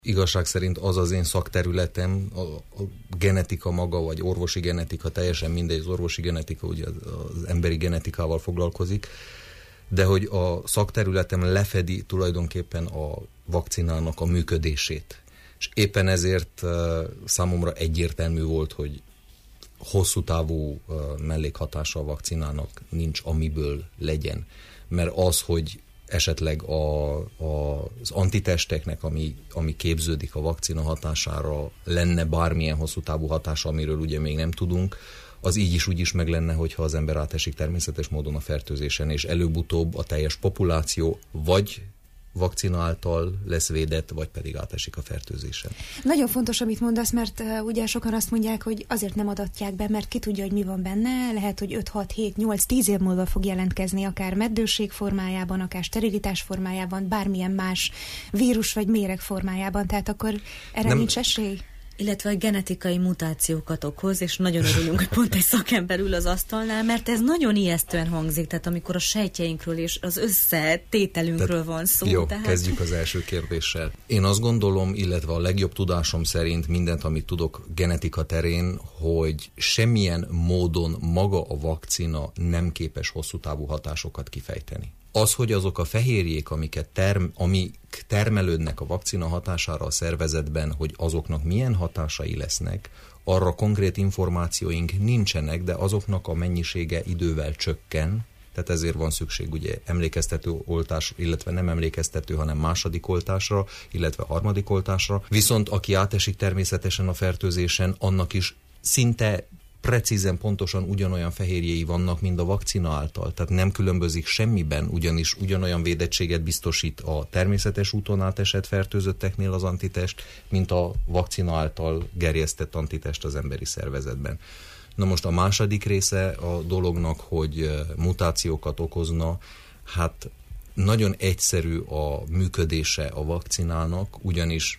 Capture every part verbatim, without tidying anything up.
Igazság szerint az az én szakterületem, a, a genetika maga, vagy orvosi genetika, teljesen mindegy, az orvosi genetika ugye az, az emberi genetikával foglalkozik, de hogy a szakterületem lefedi tulajdonképpen a vakcinának a működését. És éppen ezért uh, számomra egyértelmű volt, hogy hosszú távú uh, mellékhatása a vakcinának nincs, amiből legyen. Mert az, hogy esetleg a, a, az antitesteknek, ami, ami képződik a vakcina hatására, lenne bármilyen hosszú távú hatása, amiről ugye még nem tudunk, az így is úgy is meg lenne, hogyha az ember átesik természetes módon a fertőzésen, és előbb-utóbb a teljes populáció vagy vakcina által lesz védett, vagy pedig átesik a fertőzésen. Nagyon fontos, amit mondasz, mert uh, ugye sokan azt mondják, hogy azért nem adatják be, mert ki tudja, hogy mi van benne, lehet, hogy öt, hat, hét, nyolc, tíz év múlva fog jelentkezni, akár meddőség formájában, akár sterilitás formájában, bármilyen más vírus vagy méreg formájában, tehát akkor erre nem, nincs esély? Illetve a genetikai mutációkat okoz, és nagyon örülünk, hogy pont egy szakember ül az asztalnál, mert ez nagyon ijesztően hangzik, tehát amikor a sejtjeinkről és az összetételünkről tehát, van szó. Jó, tehát... kezdjük az első kérdéssel. Én azt gondolom, illetve a legjobb tudásom szerint mindent, amit tudok genetika terén, hogy semmilyen módon maga a vakcina nem képes hosszú távú hatásokat kifejteni. Az, hogy azok a fehérjék, amiket term, amik termelődnek a vakcina hatására a szervezetben, hogy azoknak milyen hatásai lesznek, arra konkrét információink nincsenek, de azoknak a mennyisége idővel csökken, tehát ezért van szükség ugye emlékeztető oltás, illetve nem emlékeztető, hanem második oltásra, illetve harmadik oltásra. Viszont aki átesik természetesen a fertőzésen, annak is szinte precízen, pontosan ugyanolyan fehérjéi vannak, mint a vakcina által. Tehát nem különbözik semmiben, ugyanis ugyanolyan védettséget biztosít a természetes úton átesett fertőzötteknél az antitest, mint a vakcina által gerjesztett antitest az emberi szervezetben. Na most a második része a dolognak, hogy mutációkat okozna, hát nagyon egyszerű a működése a vakcinának, ugyanis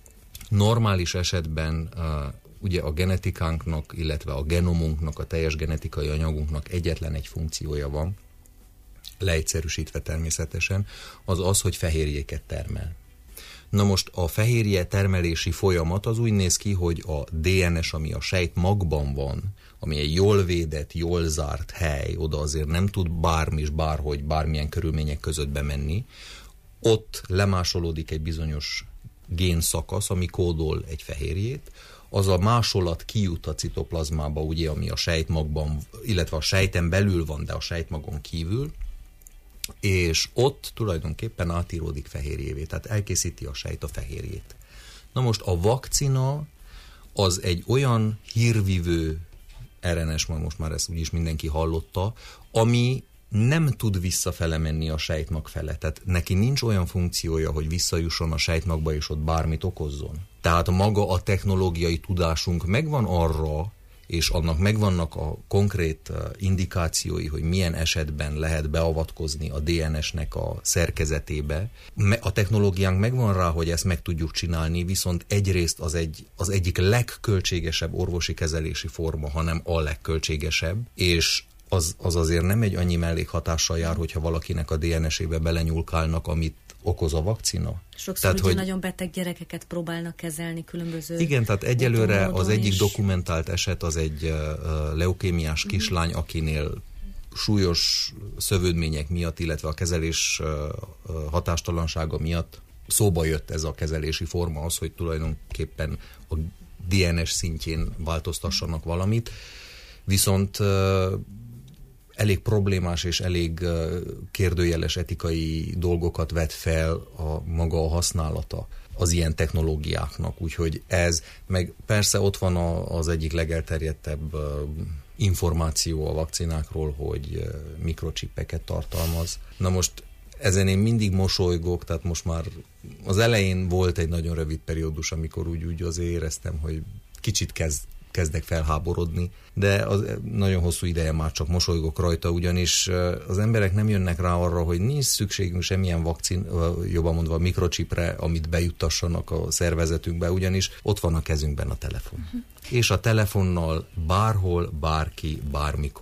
normális esetben ugye a genetikánknak, illetve a genomunknak, a teljes genetikai anyagunknak egyetlen egy funkciója van, leegyszerűsítve természetesen, az az, hogy fehérjéket termel. Na most a fehérje termelési folyamat az úgy néz ki, hogy a dé en es, ami a sejtmagban van, ami egy jól védett, jól zárt hely, oda azért nem tud bármi és bárhogy, bármilyen körülmények között bemenni, ott lemásolódik egy bizonyos génszakasz, ami kódol egy fehérjét, az a másolat kijut a citoplazmába, ugye, ami a sejtmagban, illetve a sejten belül van, de a sejtmagon kívül, és ott tulajdonképpen átíródik fehérjévé, tehát elkészíti a sejt a fehérjét. Na most a vakcina az egy olyan hírvívő er en es, most már ezt úgyis mindenki hallotta, ami nem tud visszafele menni a sejtmag fele. Tehát neki nincs olyan funkciója, hogy visszajusson a sejtmagba és ott bármit okozzon. Tehát maga a technológiai tudásunk megvan arra, és annak megvannak a konkrét indikációi, hogy milyen esetben lehet beavatkozni a dé en es-nek a szerkezetébe. A technológiánk megvan rá, hogy ezt meg tudjuk csinálni, viszont egyrészt az, egy, az egyik legköltségesebb orvosi kezelési forma, hanem a legköltségesebb, és az, az azért nem egy annyi mellékhatással jár, hogyha valakinek a dé en es-ébe belenyúlkálnak, amit okoz a vakcina. Sokszor tehát, ugye hogy nagyon beteg gyerekeket próbálnak kezelni különböző... Igen, tehát egyelőre az egyik is dokumentált eset az egy uh, leukémiás uh-huh. kislány, akinél súlyos szövődmények miatt, illetve a kezelés uh, hatástalansága miatt szóba jött ez a kezelési forma, az, hogy tulajdonképpen a dé en es szintjén változtassanak valamit. Viszont uh, elég problémás és elég kérdőjeles etikai dolgokat vet fel a maga a használata az ilyen technológiáknak. Úgyhogy ez, meg persze ott van a, az egyik legelterjedtebb információ a vakcinákról, hogy mikrocsippeket tartalmaz. Na most ezen én mindig mosolygok, tehát most már az elején volt egy nagyon rövid periódus, amikor úgy, úgy azért éreztem, hogy kicsit kezd kezdek felháborodni, de az nagyon hosszú ideje már csak mosolygok rajta, ugyanis az emberek nem jönnek rá arra, hogy nincs szükségünk semmilyen vakcin, jobban mondva mikrocsipre, amit bejuttassanak a szervezetünkbe, ugyanis ott van a kezünkben a telefon. Uh-huh. És a telefonnal bárhol, bárki, bármikor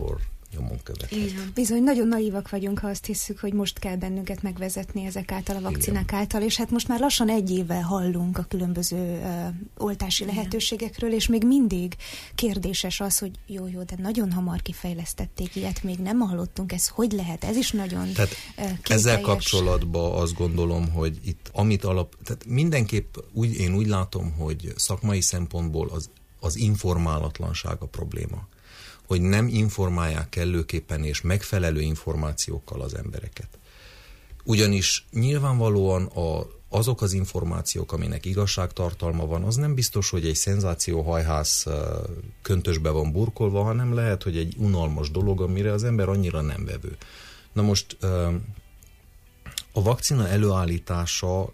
nyomon követhet. Bizony, nagyon naívak vagyunk, ha azt hiszük, hogy most kell bennünket megvezetni ezek által, a vakcinák Igen. által, és hát most már lassan egy évvel hallunk a különböző uh, oltási Igen. lehetőségekről, és még mindig kérdéses az, hogy jó, jó, de nagyon hamar kifejlesztették ilyet, még nem hallottunk, ez hogy lehet? Ez is nagyon tehát uh, ezzel kapcsolatban azt gondolom, hogy itt amit alap, tehát mindenképp úgy, én úgy látom, hogy szakmai szempontból az, az informálatlanság a probléma. Hogy nem informálják kellőképpen és megfelelő információkkal az embereket. Ugyanis nyilvánvalóan a, azok az információk, aminek igazságtartalma van, az nem biztos, hogy egy szenzációhajhász köntösbe van burkolva, hanem lehet, hogy egy unalmas dolog, amire az ember annyira nem vevő. Na most a vakcina előállítása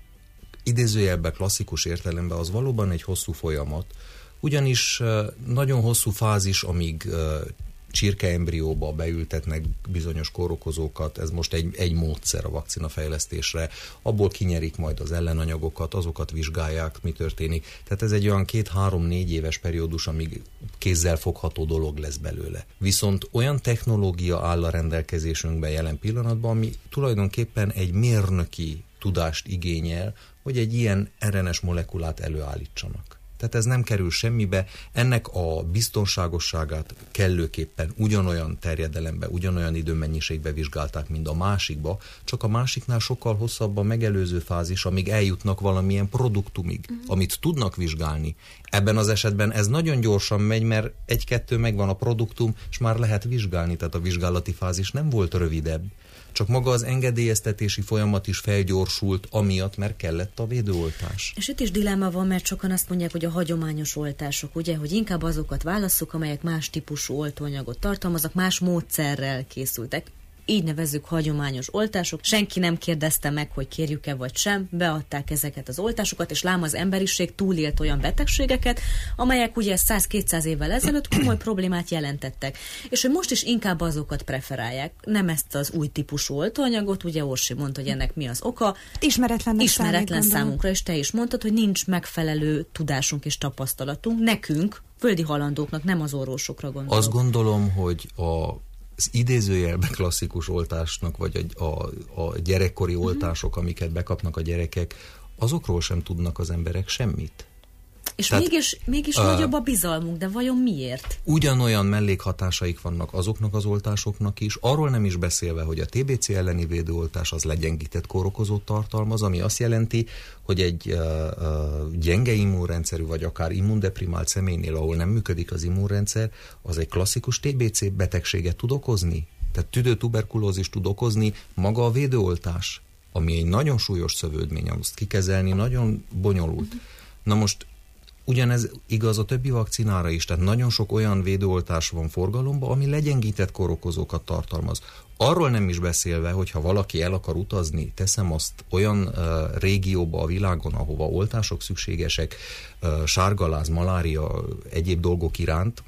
idézőjelben klasszikus értelemben az valóban egy hosszú folyamat, ugyanis nagyon hosszú fázis, amíg csirkeembrióba beültetnek bizonyos kórokozókat, ez most egy, egy módszer a vakcinafejlesztésre, abból kinyerik majd az ellenanyagokat, azokat vizsgálják, mi történik. Tehát ez egy olyan két-három-négy éves periódus, amíg kézzel fogható dolog lesz belőle. Viszont olyan technológia áll a rendelkezésünkben jelen pillanatban, ami tulajdonképpen egy mérnöki tudást igényel, hogy egy ilyen er en es molekulát előállítsanak. Tehát ez nem kerül semmibe, ennek a biztonságosságát kellőképpen ugyanolyan terjedelembe, ugyanolyan időmennyiségbe vizsgálták, mint a másikba, csak a másiknál sokkal hosszabb a megelőző fázis, amíg eljutnak valamilyen produktumig, uh-huh. amit tudnak vizsgálni. Ebben az esetben ez nagyon gyorsan megy, mert egy-kettő megvan a produktum, és már lehet vizsgálni, tehát a vizsgálati fázis nem volt rövidebb. Csak maga az engedélyeztetési folyamat is felgyorsult, amiatt, mert kellett a védőoltás. És itt is dilemma van, mert sokan azt mondják, hogy a hagyományos oltások, ugye, hogy inkább azokat válasszuk, amelyek más típusú oltóanyagot tartalmaznak, más módszerrel készültek. Így nevezzük hagyományos oltások. Senki nem kérdezte meg, hogy kérjük-e vagy sem, beadták ezeket az oltásokat, és lám az emberiség túlélt olyan betegségeket, amelyek ugye száz-kétszáz évvel ezelőtt komoly problémát jelentettek. És hogy most is inkább azokat preferálják, nem ezt az új típusú oltóanyagot, ugye Orsi mondta, hogy ennek mi az oka. Ismeretlen, Ismeretlen számunkra, és te is mondtad, hogy nincs megfelelő tudásunk és tapasztalatunk nekünk, földi halandóknak, nem az orvosokra gondolok. Azt gondolom, hogy a az idézőjelben klasszikus oltásnak, vagy a, a, a gyerekkori uh-huh. oltások, amiket bekapnak a gyerekek, azokról sem tudnak az emberek semmit. És Tehát, mégis, mégis uh, nagyobb a bizalmunk, de vajon miért? Ugyanolyan mellékhatásaik vannak azoknak az oltásoknak is, arról nem is beszélve, hogy a té bé cé elleni védőoltás az legyengített kórokozót tartalmaz, ami azt jelenti, hogy egy uh, uh, gyenge immunrendszerű, vagy akár immundeprimált személynél, ahol nem működik az immunrendszer, az egy klasszikus té bé cé betegséget tud okozni. Tehát tüdőtuberkulózist tud okozni maga a védőoltás, ami egy nagyon súlyos szövődmény, azt kikezelni nagyon bonyolult. Uh-huh. Na most ugyanez igaz a többi vakcinára is, tehát nagyon sok olyan védőoltás van forgalomban, ami legyengített kórokozókat tartalmaz. Arról nem is beszélve, hogy ha valaki el akar utazni, teszem azt olyan uh, régióba a világon, ahova oltások szükségesek, uh, sárgaláz, malária, egyéb dolgok iránt,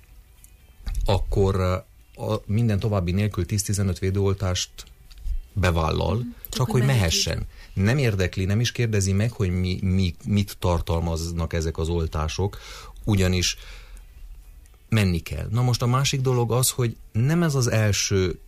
akkor uh, a minden további nélkül tíz-tizenöt védőoltást bevállal, mm, csak, csak hogy mehessen. Nem érdekli, nem is kérdezi meg, hogy mi, mi, mit tartalmaznak ezek az oltások, ugyanis menni kell. Na most a másik dolog az, hogy nem ez az első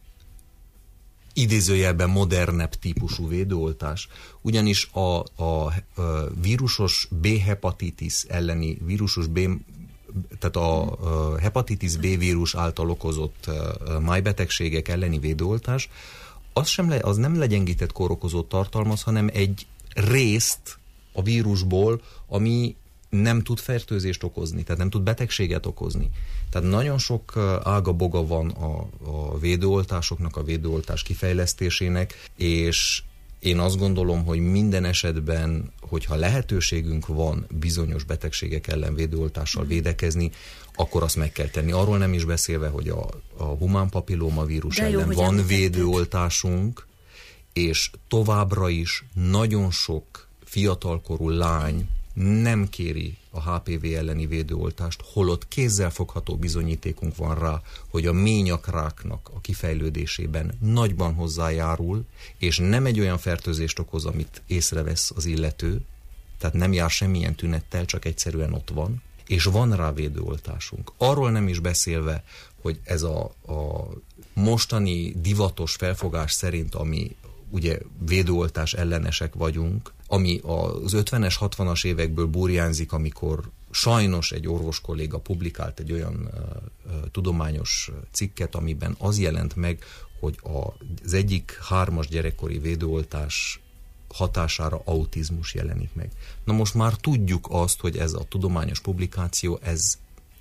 idézőjelben modernebb típusú védőoltás, ugyanis a, a, a vírusos B-hepatitis elleni, vírusos B, tehát a, a hepatitis B vírus által okozott májbetegségek elleni védőoltás, az, sem le, az nem legyengített kórokozót tartalmaz, hanem egy részt a vírusból, ami nem tud fertőzést okozni, tehát nem tud betegséget okozni. Tehát nagyon sok ága-boga van a, a védőoltásoknak, a védőoltás kifejlesztésének, és én azt gondolom, hogy minden esetben, hogyha lehetőségünk van bizonyos betegségek ellen védőoltással védekezni, akkor azt meg kell tenni. Arról nem is beszélve, hogy a, a humán papillómavírus ellen jó, van védőoltásunk, és továbbra is nagyon sok fiatalkorú lány nem kéri a há pé vé elleni védőoltást, holott kézzelfogható bizonyítékunk van rá, hogy a ményakráknak a kifejlődésében nagyban hozzájárul, és nem egy olyan fertőzést okoz, amit észrevesz az illető, tehát nem jár semmilyen tünettel, csak egyszerűen ott van, és van rá védőoltásunk. Arról nem is beszélve, hogy ez a, a mostani divatos felfogás szerint, ami ugye védőoltás ellenesek vagyunk, ami az ötvenes, hatvanas évekből burjánzik, amikor sajnos egy orvos kolléga publikált egy olyan uh, uh, tudományos cikket, amiben az jelent meg, hogy az egyik hármas gyerekkori védőoltás hatására autizmus jelenik meg. Na most már tudjuk azt, hogy ez a tudományos publikáció, ez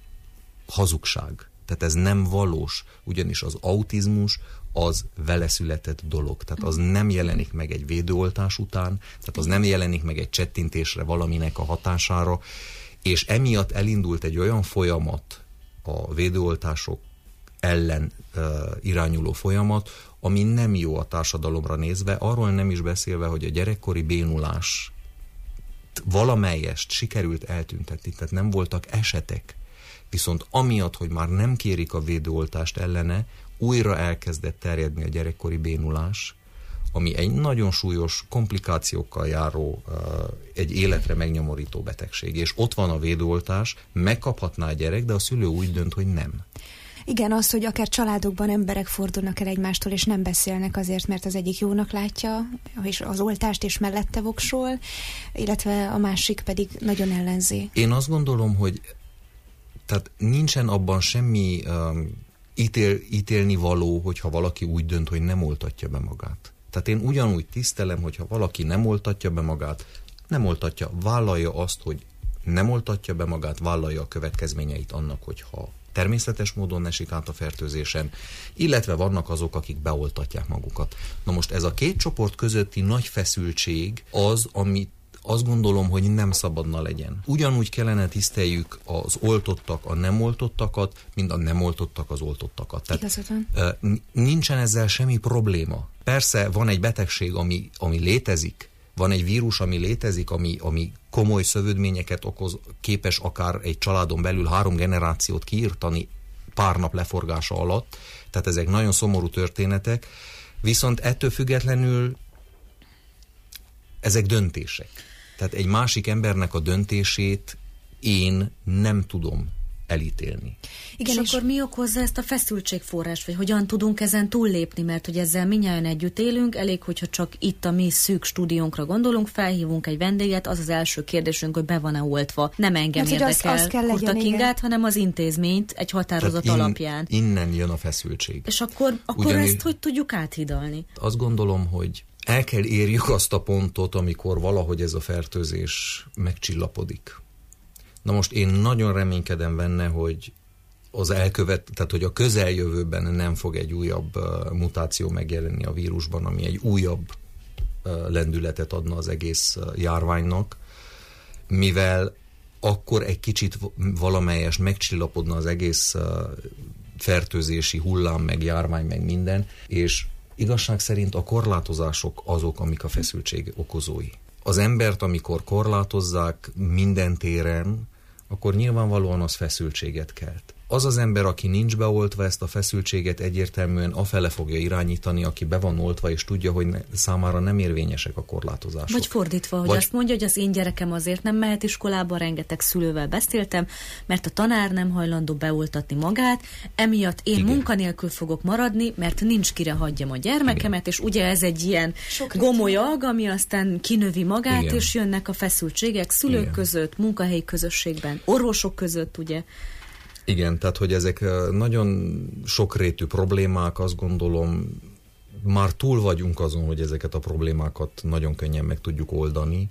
hazugság. Tehát ez nem valós, ugyanis az autizmus az vele született dolog. Tehát az nem jelenik meg egy védőoltás után, tehát az nem jelenik meg egy csettintésre valaminek a hatására, és emiatt elindult egy olyan folyamat, a védőoltások ellen uh, irányuló folyamat, ami nem jó a társadalomra nézve, arról nem is beszélve, hogy a gyerekkori bénulás valamelyest sikerült eltüntetni, tehát nem voltak esetek. Viszont amiatt, hogy már nem kérik a védőoltást ellene, újra elkezdett terjedni a gyerekkori bénulás, ami egy nagyon súlyos komplikációkkal járó, egy életre megnyomorító betegség. És ott van a védőoltás, megkaphatná a gyerek, de a szülő úgy dönt, hogy nem. Igen, az, hogy akár családokban emberek fordulnak el egymástól, és nem beszélnek azért, mert az egyik jónak látja, és az oltást is mellette voksol, illetve a másik pedig nagyon ellenzi. Én azt gondolom, hogy tehát nincsen abban semmi um, ítél, ítélni való, hogyha valaki úgy dönt, hogy nem oltatja be magát. Tehát én ugyanúgy tisztelem, hogyha valaki nem oltatja be magát, nem oltatja, vállalja azt, hogy nem oltatja be magát, vállalja a következményeit annak, hogyha természetes módon esik át a fertőzésen, illetve vannak azok, akik beoltatják magukat. Na most ez a két csoport közötti nagy feszültség az, amit azt gondolom, hogy nem szabadna legyen. Ugyanúgy kellene tiszteljük az oltottak a nem oltottakat, mint a nem oltottak az oltottakat. Tehát nincsen ezzel semmi probléma. Persze van egy betegség, ami, ami létezik, van egy vírus, ami létezik, ami, ami komoly szövődményeket okoz, képes akár egy családon belül három generációt kiirtani pár nap leforgása alatt, tehát ezek nagyon szomorú történetek, viszont ettől függetlenül ezek döntések. Tehát egy másik embernek a döntését én nem tudom elítélni. Igen, és, és akkor mi okozza ezt a feszültségforrást, vagy hogyan tudunk ezen túllépni, mert hogy ezzel mindnyájan együtt élünk, elég, hogyha csak itt a mi szűk stúdiónkra gondolunk, felhívunk egy vendéget, az az első kérdésünk, hogy be van-e oltva. Nem engem hát, érdekel Kurta Kingát, hanem az intézményt egy határozat in, alapján. Innen jön a feszültség. És akkor, akkor Ugyanis, ezt hogy tudjuk áthidalni? Azt gondolom, hogy el kell érjük azt a pontot, amikor valahogy ez a fertőzés megcsillapodik. Na most én nagyon reménykedem benne, hogy az elkövet, tehát hogy a közeljövőben nem fog egy újabb uh, mutáció megjelenni a vírusban, ami egy újabb uh, lendületet adna az egész uh, járványnak, mivel akkor egy kicsit valamelyes megcsillapodna az egész uh, fertőzési hullám, meg járvány, meg minden, és igazság szerint a korlátozások azok, amik a feszültség okozói. Az embert, amikor korlátozzák minden téren, akkor nyilvánvalóan az feszültséget kelt. Az az ember, aki nincs beoltva, ezt a feszültséget egyértelműen afele fogja irányítani, aki be van oltva, és tudja, hogy ne, számára nem érvényesek a korlátozások. Vagy fordítva, hogy Vagy... azt mondja, hogy az én gyerekem azért nem mehet iskolába, rengeteg szülővel beszéltem, mert a tanár nem hajlandó beoltatni magát, emiatt én Igen. munkanélkül fogok maradni, mert nincs kire hagyjam a gyermekemet, Igen. és ugye ez egy ilyen Sok gomolyag, ami aztán kinövi magát, Igen. és jönnek a feszültségek szülők Igen. között, munkahelyi közösségben, orvosok között, ugye. Igen, tehát, hogy ezek nagyon sokrétű problémák, azt gondolom, már túl vagyunk azon, hogy ezeket a problémákat nagyon könnyen meg tudjuk oldani.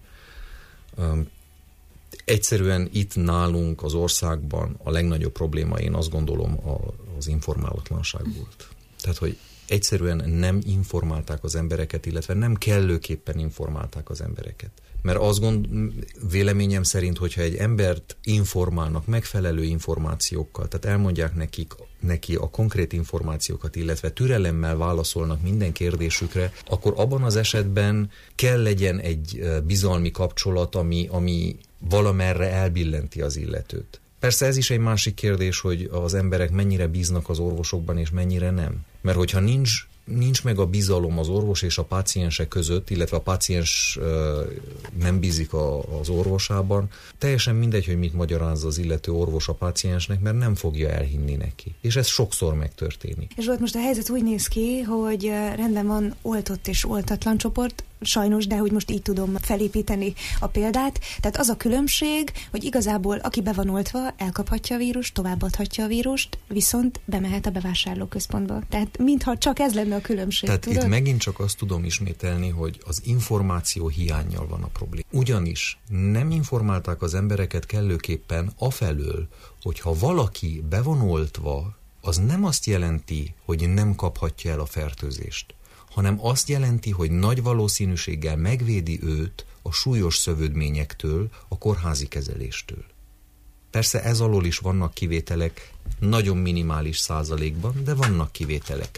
Egyszerűen itt nálunk az országban a legnagyobb probléma, én azt gondolom, az informálatlanság volt. Tehát, hogy egyszerűen nem informálták az embereket, illetve nem kellőképpen informálták az embereket. Mert azt gond, véleményem szerint, hogyha egy embert informálnak megfelelő információkkal, tehát elmondják nekik, neki a konkrét információkat, illetve türelemmel válaszolnak minden kérdésükre, akkor abban az esetben kell legyen egy bizalmi kapcsolat, ami, ami valamerre elbillenti az illetőt. Persze ez is egy másik kérdés, hogy az emberek mennyire bíznak az orvosokban, és mennyire nem. Mert hogyha nincs nincs meg a bizalom az orvos és a páciense között, illetve a páciens nem bízik a, az orvosában, teljesen mindegy, hogy mit magyaráz az illető orvos a páciensnek, mert nem fogja elhinni neki. És ez sokszor megtörténik. És volt most a helyzet úgy néz ki, hogy rendben van oltott és oltatlan csoport, sajnos, de hogy most így tudom felépíteni a példát. Tehát az a különbség, hogy igazából aki be van oltva, elkaphatja a vírust, továbbadhatja a vírust, viszont bemehet a bevásárlóközpontba. Tehát mintha csak ez lenne a különbség. Tehát tudod? Itt megint csak azt tudom ismételni, hogy az információ hiánnyal van a probléma. Ugyanis nem informálták az embereket kellőképpen afelől, hogyha valaki be van oltva, az nem azt jelenti, hogy nem kaphatja el a fertőzést, hanem azt jelenti, hogy nagy valószínűséggel megvédi őt a súlyos szövődményektől, a kórházi kezeléstől. Persze ez alól is vannak kivételek, nagyon minimális százalékban, de vannak kivételek.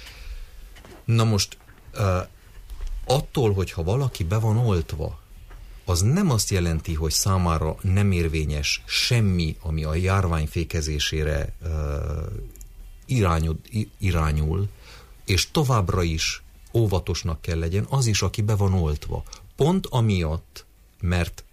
Na most, attól, hogyha valaki be van oltva, az nem azt jelenti, hogy számára nem érvényes semmi, ami a járvány fékezésére irányul, irányul, és továbbra is óvatosnak kell legyen az is, aki be van oltva. Pont amiatt, mert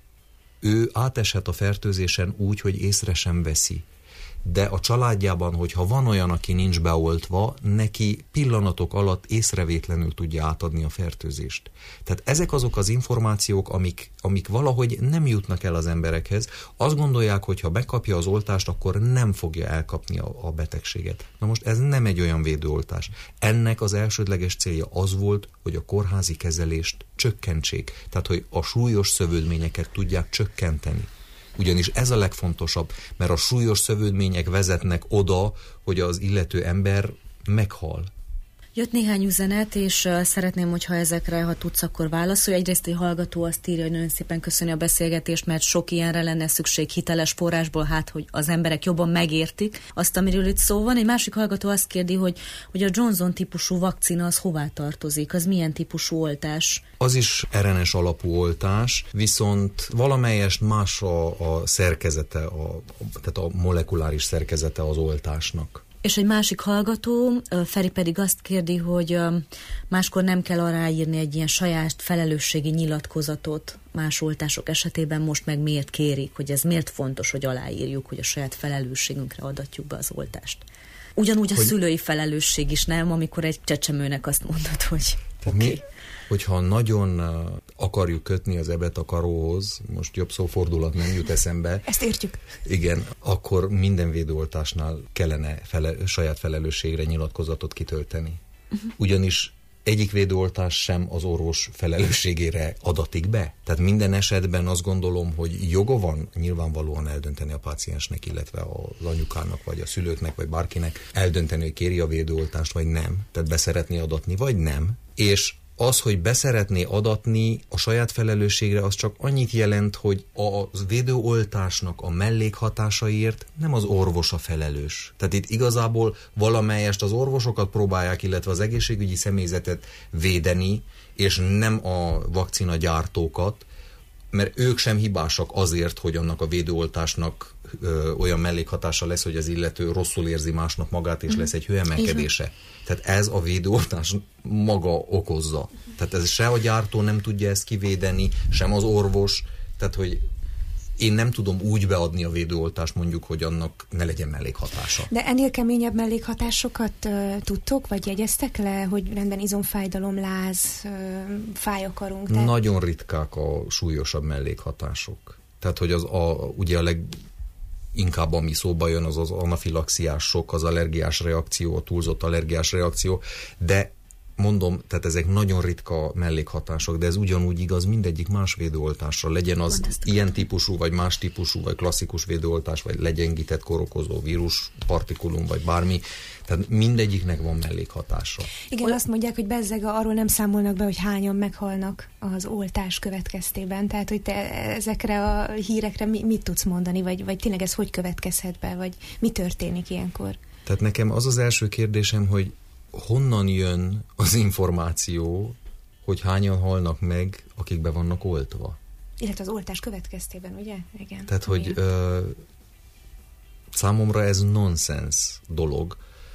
ő áteshet a fertőzésen úgy, hogy észre sem veszi. De a családjában, hogyha van olyan, aki nincs beoltva, neki pillanatok alatt észrevétlenül tudja átadni a fertőzést. Tehát ezek azok az információk, amik, amik valahogy nem jutnak el az emberekhez. Azt gondolják, hogy ha bekapja az oltást, akkor nem fogja elkapni a, a betegséget. Na most ez nem egy olyan védőoltás. Ennek az elsődleges célja az volt, hogy a kórházi kezelést csökkentsék. Tehát, hogy a súlyos szövődményeket tudják csökkenteni. Ugyanis ez a legfontosabb, mert a súlyos szövődmények vezetnek oda, hogy az illető ember meghal. Jött néhány üzenet, és uh, szeretném, hogyha ezekre, ha tudsz, akkor válaszolj. Egyrészt egy hallgató azt írja, hogy nagyon szépen köszöni a beszélgetést, mert sok ilyenre lenne szükség hiteles forrásból, hát, hogy az emberek jobban megértik azt, amiről itt szó van. Egy másik hallgató azt kérdi, hogy, hogy a Johnson típusú vakcina az hová tartozik, az milyen típusú oltás? Az is er en es alapú oltás, viszont valamelyest más a, a szerkezete, a, tehát a molekuláris szerkezete az oltásnak. És egy másik hallgató, Feri pedig azt kérdi, hogy máskor nem kell aláírni egy ilyen saját felelősségi nyilatkozatot más oltások esetében, most meg miért kérik, hogy ez miért fontos, hogy aláírjuk, hogy a saját felelősségünkre adatjuk be az oltást. Ugyanúgy a hogy... szülői felelősség is, nem, amikor egy csecsemőnek azt mondod, hogy oké. Okay. Hogyha nagyon akarjuk kötni az ebet a karóhoz, most jobb szófordulat nem jut eszembe. Ezt értjük. Igen, akkor minden védőoltásnál kellene fele, saját felelősségre nyilatkozatot kitölteni. Uh-huh. Ugyanis egyik védőoltás sem az orvos felelősségére adatik be. Tehát minden esetben azt gondolom, hogy joga van nyilvánvalóan eldönteni a páciensnek, illetve az anyukának, vagy a szülőknek, vagy bárkinek eldönteni, hogy kéri a védőoltást, vagy nem. Tehát beszeretné adatni, vagy nem. És az, hogy beszeretné adatni a saját felelősségre, az csak annyit jelent, hogy a védőoltásnak a mellékhatásaiért nem az orvos a felelős. Tehát itt igazából valamelyest az orvosokat próbálják, illetve az egészségügyi személyzetet védeni, és nem a vakcinagyártókat, mert ők sem hibásak azért, hogy annak a védőoltásnak ö, olyan mellékhatása lesz, hogy az illető rosszul érzi másnap magát, és mm. lesz egy hőemelkedése. Tehát ez a védőoltás maga okozza. Tehát ez se a gyártó nem tudja ezt kivédeni, sem az orvos. Tehát, hogy én nem tudom úgy beadni a védőoltást, mondjuk, hogy annak ne legyen mellékhatása. De ennél keményebb mellékhatásokat uh, tudtok, vagy jegyeztek le, hogy rendben izomfájdalom, láz, uh, fáj a karunk? Tehát... Nagyon ritkák a súlyosabb mellékhatások. Tehát, hogy az a, ugye a leg... inkább ami szóba jön, az az anafilaxiás sok, az allergiás reakció, a túlzott allergiás reakció, de mondom, tehát ezek nagyon ritka mellékhatások, de ez ugyanúgy igaz mindegyik más védőoltásra, legyen az ilyen típusú, vagy más típusú, vagy klasszikus védőoltás, vagy legyengített kórokozó vírus, partikulum, vagy bármi, tehát mindegyiknek van mellékhatása. Igen, Ol- azt mondják, hogy bezzeg arról nem számolnak be, hogy hányan meghalnak az oltás következtében, tehát hogy te ezekre a hírekre mi, mit tudsz mondani, vagy, vagy tényleg ez hogy következhet be, vagy mi történik ilyenkor? Tehát nekem az az első kérdésem, hogy honnan jön az információ, hogy hányan halnak meg, akik be vannak oltva? Illetve az oltás következtében, ugye? Igen. Tehát, hogy ö, számomra ez nonsens dolog.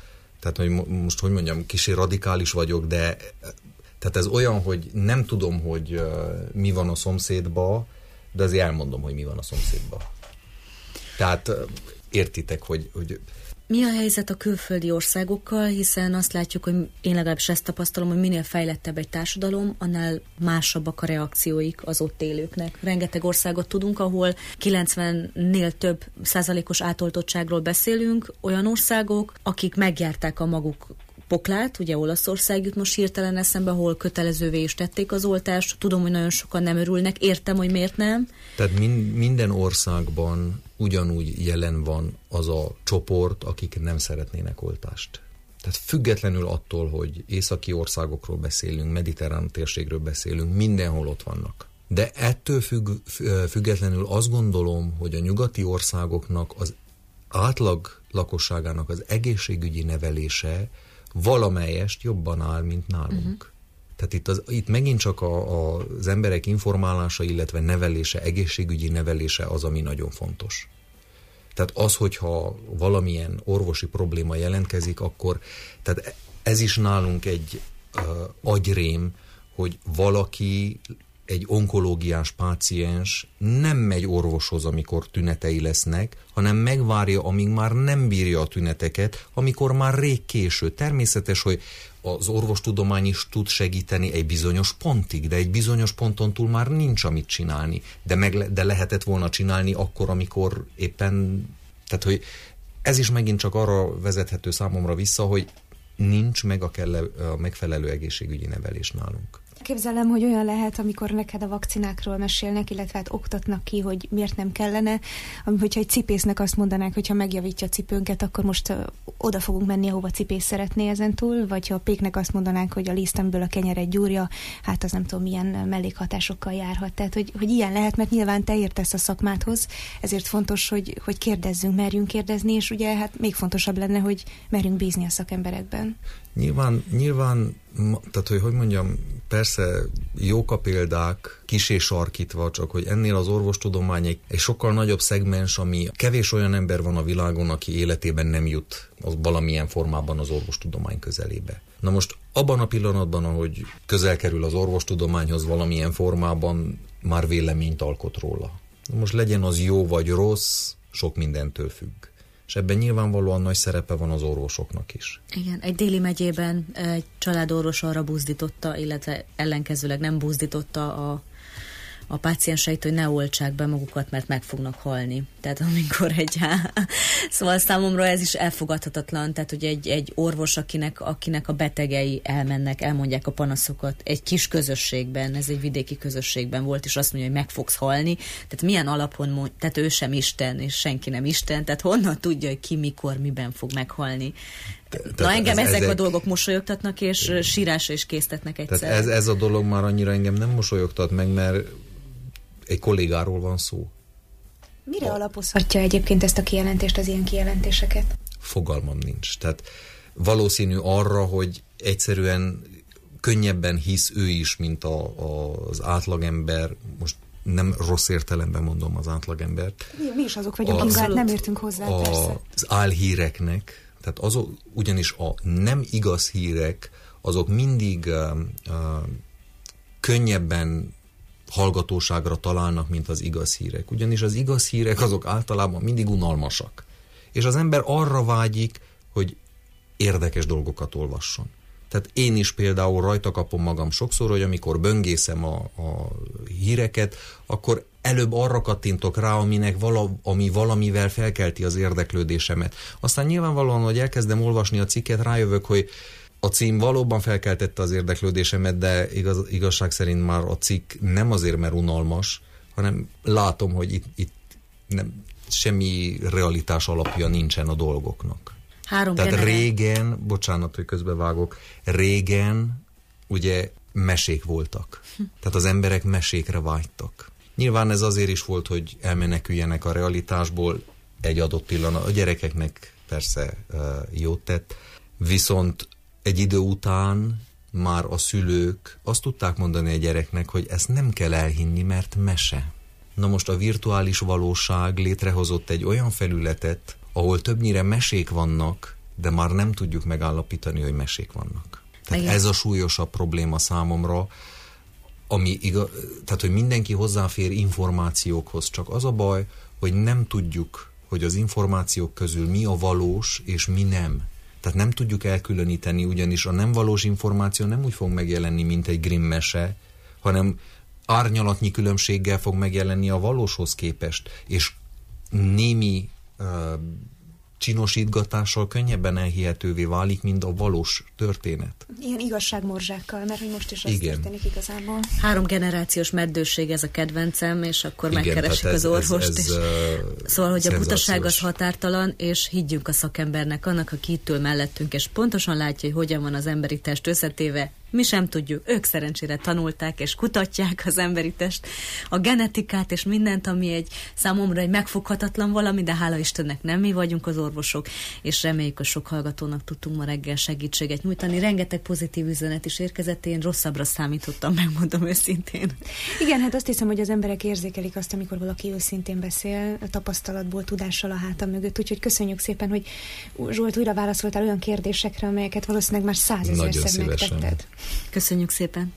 Tehát, hogy most, hogy mondjam, kicsi radikális vagyok, de tehát ez olyan, hogy nem tudom, hogy uh, mi van a szomszédba, de azért elmondom, hogy mi van a szomszédba. Tehát uh, értitek, hogy, hogy... Mi a helyzet a külföldi országokkal, hiszen azt látjuk, hogy én legalábbis ezt tapasztalom, hogy minél fejlettebb egy társadalom, annál másabbak a reakcióik az ott élőknek. Rengeteg országot tudunk, ahol kilencvennél több százalékos átoltottságról beszélünk, olyan országok, akik megjárták a maguk poklát, ugye Olaszország jut most hirtelen eszembe, ahol kötelezővé is tették az oltást. Tudom, hogy nagyon sokan nem örülnek, értem, hogy miért nem. Tehát min- minden országban ugyanúgy jelen van az a csoport, akik nem szeretnének oltást. Tehát függetlenül attól, hogy északi országokról beszélünk, mediterrán térségről beszélünk, mindenhol ott vannak. De ettől függ, függetlenül azt gondolom, hogy a nyugati országoknak az átlag lakosságának az egészségügyi nevelése valamelyest jobban áll, mint nálunk. Uh-huh. Tehát itt, az, itt megint csak a, a, az emberek informálása, illetve nevelése, egészségügyi nevelése az, ami nagyon fontos. Tehát az, hogyha valamilyen orvosi probléma jelentkezik, akkor tehát ez is nálunk egy uh, agyrém, hogy valaki, egy onkológiás páciens nem megy orvoshoz, amikor tünetei lesznek, hanem megvárja, amíg már nem bírja a tüneteket, amikor már rég késő. Természetes, hogy az orvostudomány is tud segíteni egy bizonyos pontig, de egy bizonyos ponton túl már nincs amit csinálni. De, meg, de lehetett volna csinálni akkor, amikor éppen... Tehát, hogy ez is megint csak arra vezethető számomra vissza, hogy nincs meg a, kell, a megfelelő egészségügyi nevelés nálunk. Képzelem, hogy olyan lehet, amikor neked a vakcinákról mesélnek, illetve hát oktatnak ki, hogy miért nem kellene, ami, hogyha egy cipésznek azt mondanák, hogyha megjavítja a cipőnket, akkor most uh, oda fogunk menni, ahova cipész szeretné ezentúl, vagy ha a péknek azt mondanánk, hogy a lisztemből a kenyeret gyúrja, hát az nem tudom, milyen mellékhatásokkal járhat. Tehát, hogy, hogy ilyen lehet, mert nyilván te értesz a szakmádhoz, ezért fontos, hogy, hogy kérdezzünk, merjünk kérdezni, és ugye hát még fontosabb lenne, hogy merjünk bízni a szakemberekben. Nyilván, nyilván, tehát hogy hogy mondjam, persze jók a példák, kissé sarkítva, csak hogy ennél az orvostudomány egy, egy sokkal nagyobb szegmens, ami kevés olyan ember van a világon, aki életében nem jut az valamilyen formában az orvostudomány közelébe. Na most abban a pillanatban, ahogy közel kerül az orvostudományhoz valamilyen formában, már véleményt alkot róla. Na most legyen az jó vagy rossz, sok mindentől függ. És ebben nyilvánvalóan nagy szerepe van az orvosoknak is. Igen, egy déli megyében egy családorvos arra buzdította, illetve ellenkezőleg nem buzdította a, a pácienseit, hogy ne oltsák be magukat, mert meg fognak halni. Tehát amikor egy... Szóval számomra ez is elfogadhatatlan, tehát hogy egy, egy orvos, akinek, akinek a betegei elmennek, elmondják a panaszokat egy kis közösségben, ez egy vidéki közösségben volt, és azt mondja, hogy meg fogsz halni. Tehát milyen alapon mond, tehát ő sem Isten, és senki nem Isten, tehát honnan tudja, hogy ki, mikor, miben fog meghalni. Te, Na engem ez, ezek, ezek a dolgok mosolyogtatnak, és sírásra is késztetnek egyszer. Tehát ez, ez a dolog már annyira engem nem mosolyogtat meg, mert egy kollégáról van szó. Mire a... alapozhatja egyébként ezt a kijelentést, az ilyen kijelentéseket? Fogalmam nincs. Tehát valószínű arra, hogy egyszerűen könnyebben hisz ő is, mint a, a, az átlagember. Most nem rossz értelemben mondom az átlagembert. Mi, mi is azok vagyunk, akik nem értünk hozzá, a, persze. Az álhíreknek, tehát azok, ugyanis a nem igaz hírek, azok mindig uh, uh, könnyebben hallgatóságra találnak, mint az igaz hírek. Ugyanis az igaz hírek azok általában mindig unalmasak. És az ember arra vágyik, hogy érdekes dolgokat olvasson. Tehát én is például rajta kapom magam sokszor, hogy amikor böngészem a, a híreket, akkor előbb arra kattintok rá, aminek vala, ami valamivel felkelti az érdeklődésemet. Aztán nyilvánvalóan, hogy elkezdem olvasni a cikket, rájövök, hogy a cím valóban felkeltette az érdeklődésemet, de igaz, igazság szerint már a cikk nem azért, mert unalmas, hanem látom, hogy itt, itt nem, semmi realitás alapja nincsen a dolgoknak. Három Tehát generál. régen, bocsánat, hogy közbevágok, régen ugye mesék voltak. Hm. Tehát az emberek mesékre vágytak. Nyilván ez azért is volt, hogy elmeneküljenek a realitásból egy adott pillanat. A gyerekeknek persze uh, jót tett, viszont egy idő után már a szülők azt tudták mondani a gyereknek, hogy ezt nem kell elhinni, mert mese. Na most a virtuális valóság létrehozott egy olyan felületet, ahol többnyire mesék vannak, de már nem tudjuk megállapítani, hogy mesék vannak. Tehát Igen. ez a súlyosabb probléma számomra, ami igaz, tehát, hogy mindenki hozzáfér információkhoz, csak az a baj, hogy nem tudjuk, hogy az információk közül mi a valós és mi nem. Tehát nem tudjuk elkülöníteni, ugyanis a nem valós információ nem úgy fog megjelenni, mint egy Grimm mese, hanem árnyalatnyi különbséggel fog megjelenni a valóshoz képest, és némi uh, csinosítgatással könnyebben elhihetővé válik, mint a valós történet. Ilyen igazságmorzsákkal, mert hogy most is az Igen. történik igazából. Három generációs meddőség, ez a kedvencem, és akkor Igen, megkeressük ez, az orvost. Ez, ez, és uh, szóval, hogy a butaság az szenzációs. határtalan, és higgyünk a szakembernek, annak, aki itt ül mellettünk, és pontosan látja, hogy hogyan van az emberi test összetéve. Mi sem tudjuk, ők szerencsére tanulták, és kutatják az emberi test, a genetikát, és mindent, ami egy számomra egy megfoghatatlan valami, de hála Istennek nem mi vagyunk az orvosok, és reméljük, hogy sok hallgatónak tudtunk ma reggel segítséget nyújtani. Rengeteg pozitív üzenet is érkezett, én rosszabbra számítottam, megmondom őszintén. Igen, hát azt hiszem, hogy az emberek érzékelik azt, amikor valaki őszintén beszél, a tapasztalatból, tudással a háta mögött, úgyhogy köszönjük szépen, hogy Zsolt újra válaszoltál olyan kérdésekre, amelyeket valószínűleg már százezerszer megtetted. Köszönjük szépen!